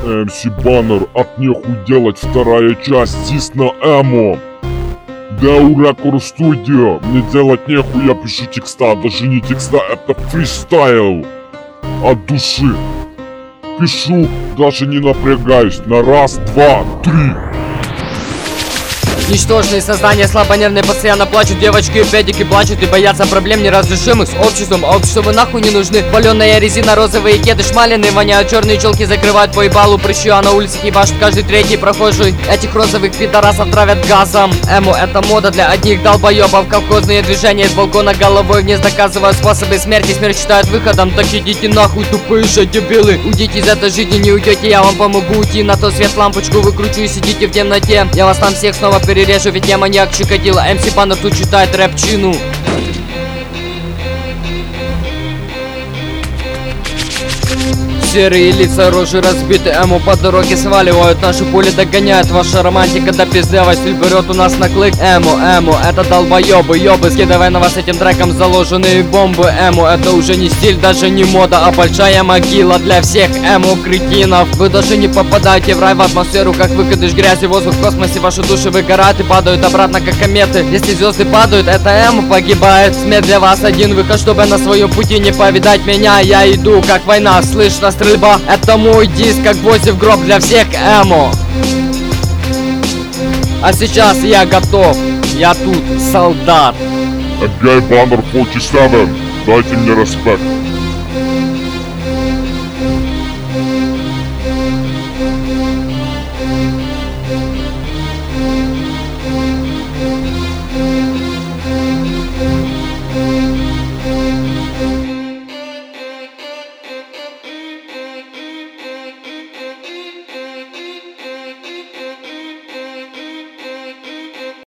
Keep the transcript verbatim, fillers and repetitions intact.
эм си Баннер, от нехуй делать, вторая часть, здесь на эмо. ДЭУ Record Studio, мне делать нехуй, я пишу текста, даже не текста, это фристайл. От души. Пишу, даже не напрягаюсь, на раз, два, три. Ничтожные создания, слабонервные, постоянно плачут. Девочки и педики плачут и боятся проблем неразрешимых с обществом. А обществу вы нахуй не нужны. Паленая резина, розовые кеды, шмаленые воняют. Черные челки закрывают по ебалу прыщу, а на улице ебашит каждый третий прохожий. Этих розовых пидорасов травят газом. Эмо это мода для одних долбоебов. Колхозные движения с балкона головой вниз доказывают способы смерти. Смерть считают выходом, так идите нахуй, тупые же дебилы. Уйдите из этой жизни, не уйдете, я вам помогу уйти. На то свет лампочку выкручу и сидите в темноте. Я вас там всех снова перейду. Перережу, ведь я маньяк Чикатило. эм си Баннер тут читает рэпчину. Серые лица, рожи разбиты, эмо по дороге сваливают. Наши пули догоняют, ваша романтика до пиздева. Стиль берет у нас на клык. Эмо, эмо, это долбоебы, ёбы. Скидывай на вас этим треком заложенные бомбы. Эмо, это уже не стиль, даже не мода, а большая могила для всех эмо кретинов. Вы даже не попадаете в рай, в атмосферу, как выкидыш грязи. Воздух в космосе, ваши души выгорают и падают обратно, как кометы. Если звезды падают, это эмо погибает. Смерть для вас один выход, чтобы на своем пути не повидать меня. Я иду, как война, слышно стрельба. Это мой диск, как гвозди в гроб для всех эмо. А сейчас я готов. Я тут солдат. эм би ай Banner сорок семь, дайте мне респект.